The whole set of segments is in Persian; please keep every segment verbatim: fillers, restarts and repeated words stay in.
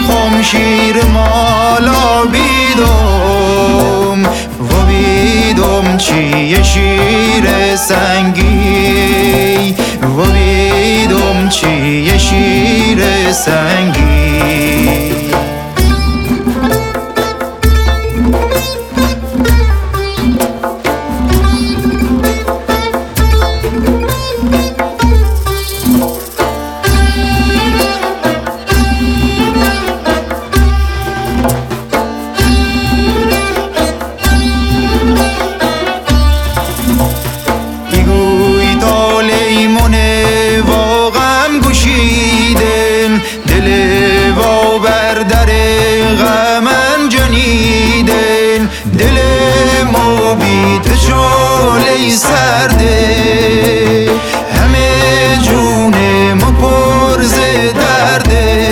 خمشیر مالا بیدم و بیدم چیه شیر سنگی و بیدم چیه شیر سنگی. دل ما بی تو شعله سرده، همه جون ما پر ز درده.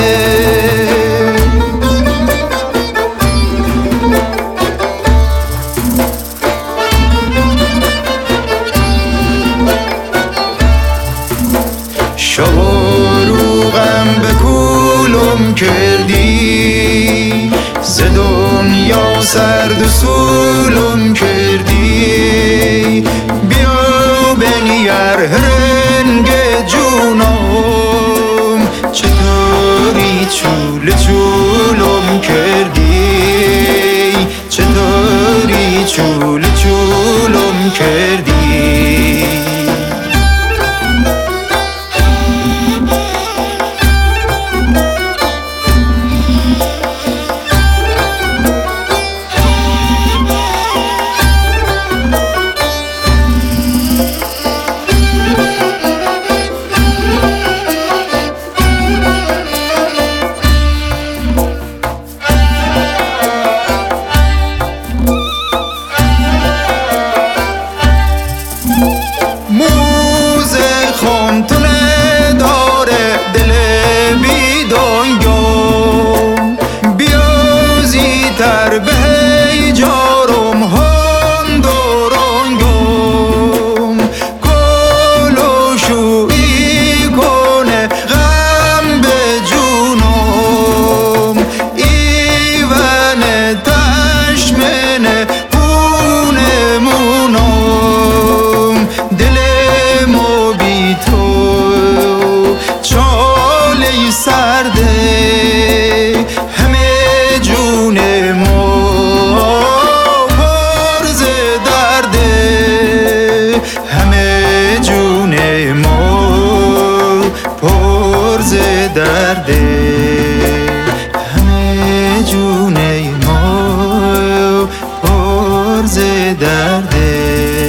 شاروغم به کولم کردی، ز دنیا سرد و سولم کردی. بیا بنگر رنگ جونم، چطوری چول چولم کردی، چطوری چول چولم کردی. به جارم هم دارنگم، گل شویی کنه غم به جونم. ایوان تشمنه پونمونم، دل ما بی تو چاله سرده، همه جون درده، همه جون ما پر ز درده.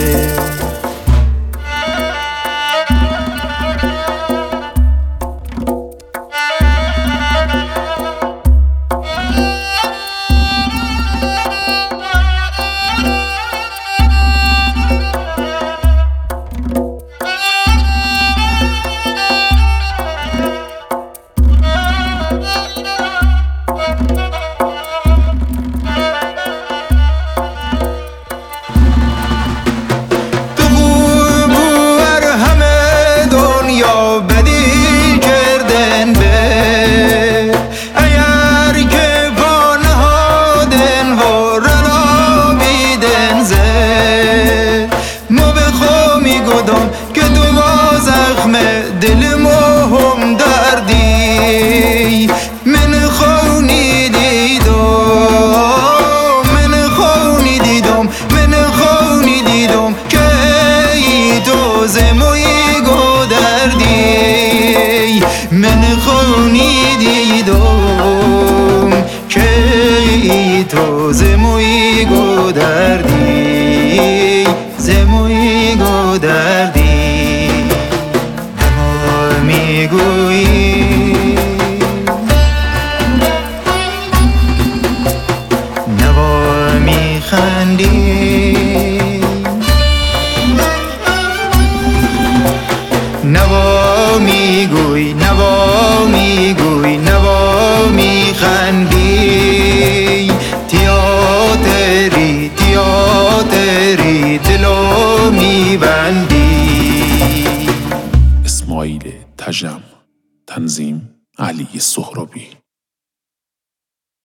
دل ما هم دردی، من خونی دیدم، من خونی دیدم، من خونی دیدم که ای تو زموی گو دردی. من خونی دیدم که ای تو زموی گو دردی، زموی گو دردی. میگویی نوا میخندی، نوا میگوی، نوا میگوی، نوا میخندی. تیاتری تیاتری دلو میبندی. اسماعیل تجم، تنظیم علی سهرابی.